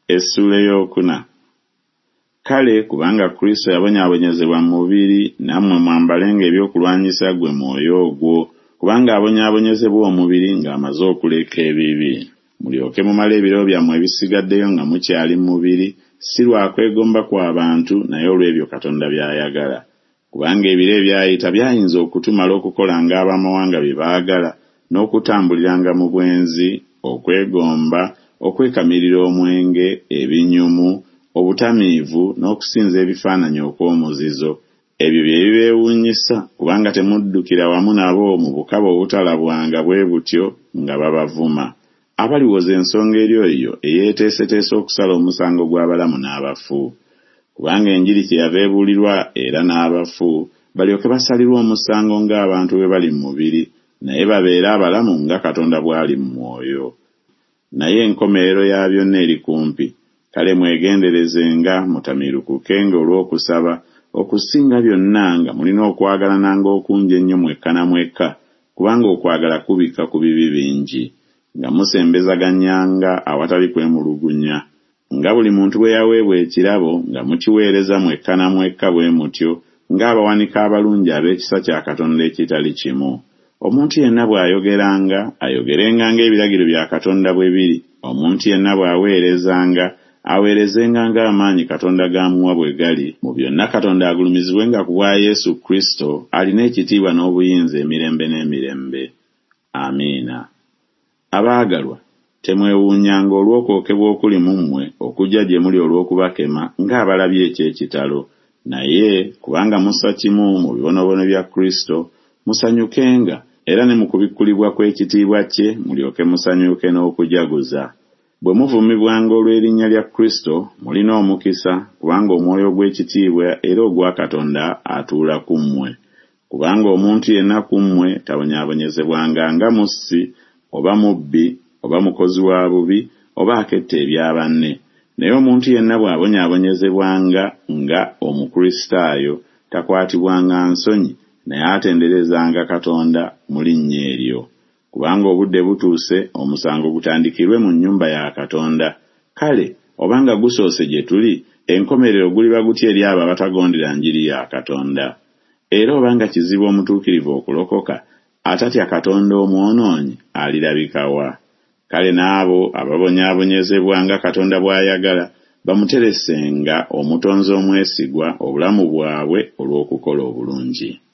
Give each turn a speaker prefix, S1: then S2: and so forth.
S1: Essula ey'okuna. Kale kubanga Kristo yabonyaabonyezebwa mu mubiri, nammwe mwambalenga ebyokulwanyisa gwe mwoyo ogwo, kubanga abonyaabonyezebwa omubiri ng'amaze okuleka ebibi. Mulyoke mumale ebiro byammwe ebisigaddeyo nga mukyali mu mubiri, si lwa kwegomba kw'abantu naye olw'ebyo Katonda by'ayagala. Kubanga ebiro ebyayita byayinza okutumala okukola ng'abamawanga bye baagala, n'okutambuliranga mu bwenzi, okwegomba, okwekamirira omwenge, ebinyumu, obutamiivu, n'okusinza ebifaananyi okw'omuzizo. Ebyo bye bibeewuunyisa, kubanga temuddukira wamu nabo mu bukaba obutalabwanga bwe butyo nga babavuma. Abaliwoza ensonga eyo eyeeteeseteese okusala omusango gw'abalamu n'abafu. Kubanga enjiri kyeyava ebuulirwa era n'abafu, balyoke basalirwa omusango ng'abantu bwe bali mu mubiri, naye babeere abalamu nga Katonda bw'ali mu mwoyo. Naye enkomerero ya byonna eri kumpi. Kale mwegenderezenga, mutamiirukukenga olw'okusaba, okusinga byonna nga mulina okwagalananga okungi ennyo mwekka na mwekka, kubanga okwagala kubika ku bibi bingi, nga musembezaganyanga awatali kwemulugunya. Nga buli muntu bwe yaweebwa ekirabo, nga mukiweereza mwekka na mwekka bwe mutyo, ng'abawanika abalungi ab'ekisa kya Katonda ekitali kimu. Omuntu yenna bw'ayogeranga, ayogerenga ng'ebiragiro bya Katonda bwe biri. Omuntu yenna bw'aweerezanga, aweerezenga ng'amaanyi Katonda g'amuwa bwe gali. Mu byonna Katonda agulumizibwenga ku bwa Yesu Kristo, alina ekitiibwa n'obuyinza emirembe n'emirembe. Amiina. Abaagalwa, temwewuunyanga olw'okwokebwa okuli mu mmwe okujja gye muli olw'okubakema ng'abalabye eky'ekitalo. Naye kubanga mussa kimu mu bibonobono bya Kristo, musanyukenga, era ne mu kubikkulibwa kw'ekitiibwa kye mulyoke musanyuke n'okujaguza. Bwe muvumibwanga olw'erinnya lya Kristo, mulina omukisa, kubanga omwoyo gw'ekitiibwa era ogwa Katonda atuula ku mmwe. Kubanga omuntu yenna ku mmwe tabonyaabonyezebwanga nga mussi, oba mubbi, oba mukozi wa bubi, oba aketta ebya banne. Naye omuntu yenna bw'abonyaabonyezebwanga nga Omukristaayo, takwatibwanga nsonyi, naye atenderezanga Katonda mu linnya eryo. Kubanga obudde butuuse omusango gutandikirwe mu nnyumba ya Katonda. Kale obanga gusoose gye tuli, enkomerero guliba gutya eri abo abatagondera njiri ya Katonda? Era obanga kizibu omutuukirivu okulokoka, atatya Katonda omwonoonyi alirabika wa? Kale n'abo ababonyaabonyezebwa nga Katonda bw'ayagala, bamuteresenga omutonzi omwesigwa obulamu bwabwe olw'okukola obulungi.